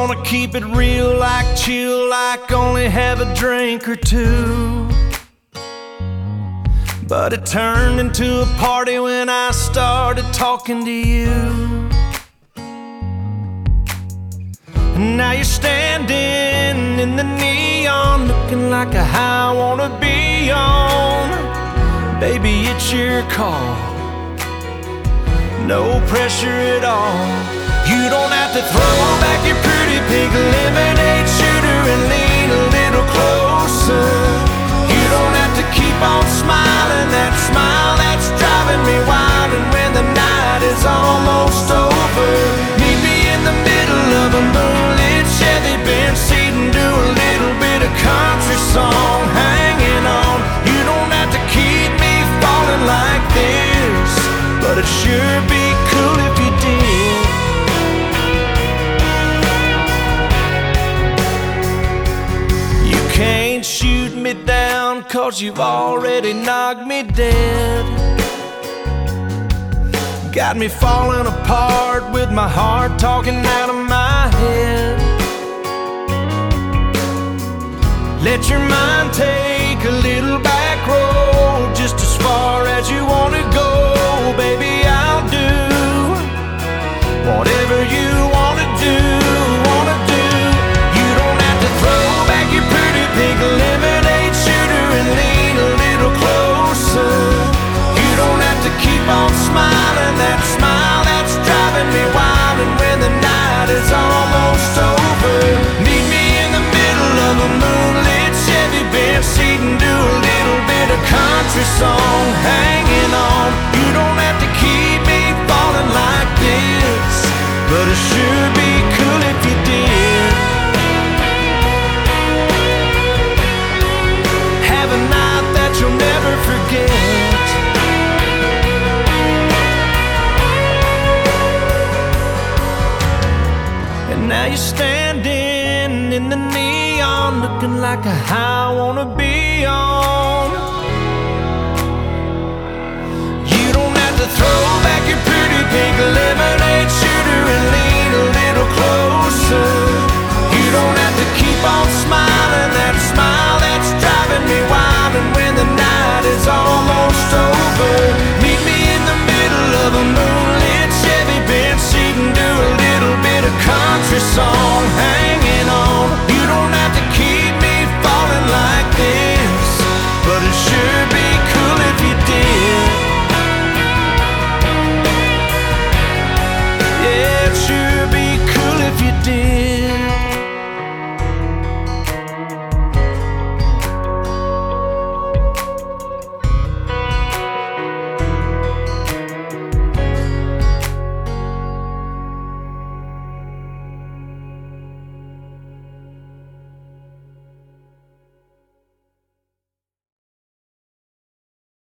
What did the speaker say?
gonna keep it real, like chill, like only have a drink or two. But it turned into a party when I started talking to you. And now you're standing in the neon, looking like a high I wanna be on. Baby, it's your call, no pressure at all. You don't have to throw back your pretty pink lemonade shooter and lean a little closer. You don't have to keep on smiling, that smile that's driving me wild. And when the night is almost over, meet me in the middle of a moonlit Chevy Benz seat and do a little bit of country song, hanging on. You don't have to keep me falling like this, but it'd sure be cool if you did. You can't shoot me down, 'cause you've already knocked me dead. Got me falling apart with my heart talking out of my head. Let your mind take a little back road, just as far as you wanna go. Baby, I'll do whatever you wanna do, wanna do. You don't have to throw back your pretty pink lemonade shooter and lean a little closer. You don't have to keep on smiling, that smile that's driving me wild. And when the night is almost over, meet me in the middle of a moonlit Chevy Benz seat and do a little bit of country song, hanging on. You don't have to keep me falling like this, but it sure be cool if you did. Have a night that you'll never forget. And now you're standing in the neon, looking like a high I wanna be on. You don't have to throw back your pretty pink lemonade shooter and lean a little closer.